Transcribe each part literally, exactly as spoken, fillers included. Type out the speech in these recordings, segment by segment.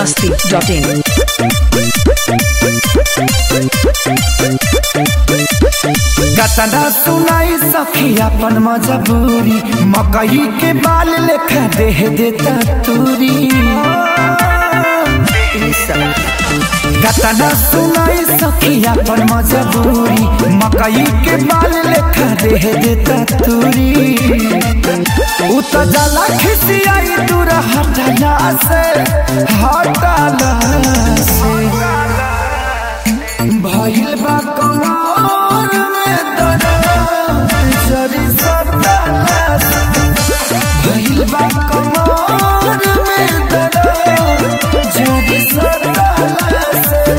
masti dot in. गतना सुनाई सखी अपन मजबूरी, मकई के बाल लेखा देह देता तूरी। गतना सुनाई सखी अपन मजबूरी, मकई के बाल लेखा देह देता तूरी। उत जला खिसियाई दूर हटला से हटला से भइल बा कमर में दर्द जरी सटला से भइल बा कमर में दर्द जरी सटला से।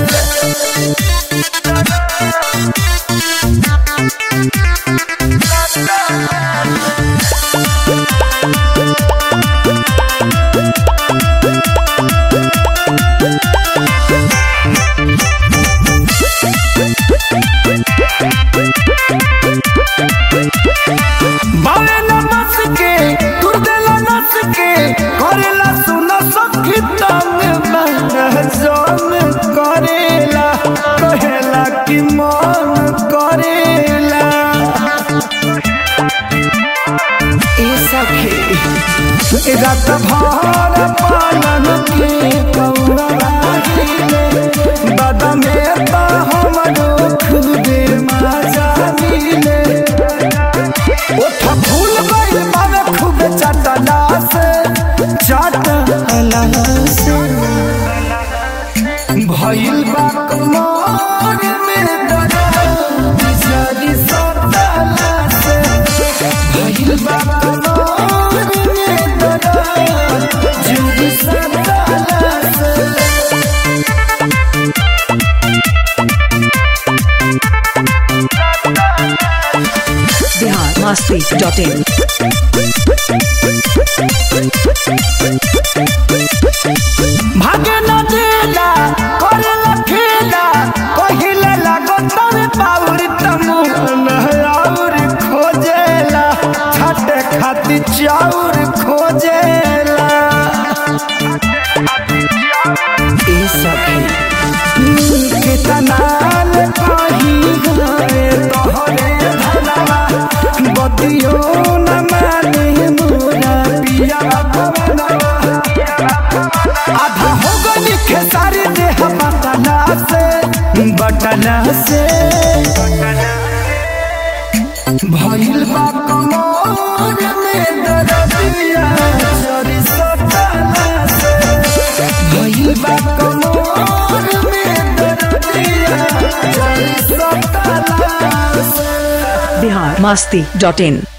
बावे न बस के तुर देला नस के करेला सुना सखी तंग मन जोन करेला कहेला कि मन करेला। ए सखी रात भर पालन के कौआ लागिले, बदमे ता हमरो खुदे मजा मिले। ओठा फूल गइल बावे खूब चटला से चटला से भइल बा कमर में दर्द जरी सटला से भइल बा कमर में दर्द जरी सटला से। Bihar masti dot in. भागे न देला करेला खेला कहिले लागत में पाउर तमु और खोजेला छाटे खाती चाउर खोजेला। ए सखी कितना ले कही गए तोहरे धनवा, बतियो न माने मोरा पिया भवनवा। आधा हो गई खेसारी देह बटला से बटला से भइल बा कमर में दर्दिया जरी सटला से भइल बा कमर में दर्दिया जरी सटला से। Bihar masti dot in.